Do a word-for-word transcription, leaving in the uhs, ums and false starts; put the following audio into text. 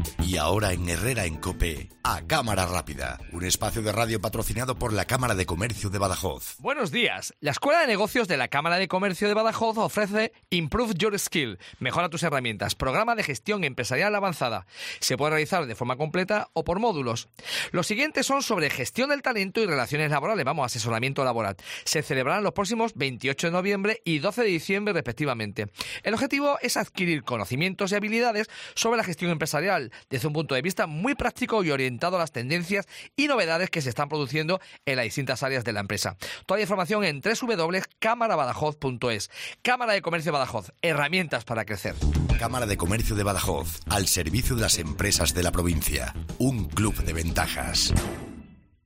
Y ahora en Herrera en COPE, a Cámara Rápida, un espacio de radio patrocinado por la Cámara de Comercio de Badajoz. Buenos días. La Escuela de Negocios de la Cámara de Comercio de Badajoz ofrece Improve Your Skill, mejora tus herramientas, programa de gestión empresarial avanzada. Se puede realizar de forma completa o por módulos. Los siguientes son sobre gestión del talento y relaciones laborales, vamos, asesoramiento laboral. Se celebrarán los próximos veintiocho de noviembre y doce de diciembre respectivamente. El objetivo es adquirir conocimientos y habilidades sobre la gestión empresarial desde un punto de vista muy práctico y orientado a las tendencias y novedades que se están produciendo en las distintas áreas de la empresa. Toda la información en doble u doble u doble u punto cámara badajoz punto es. Cámara de Comercio de Badajoz, herramientas para crecer. Cámara de Comercio de Badajoz, al servicio de las empresas de la provincia. Un club de ventajas.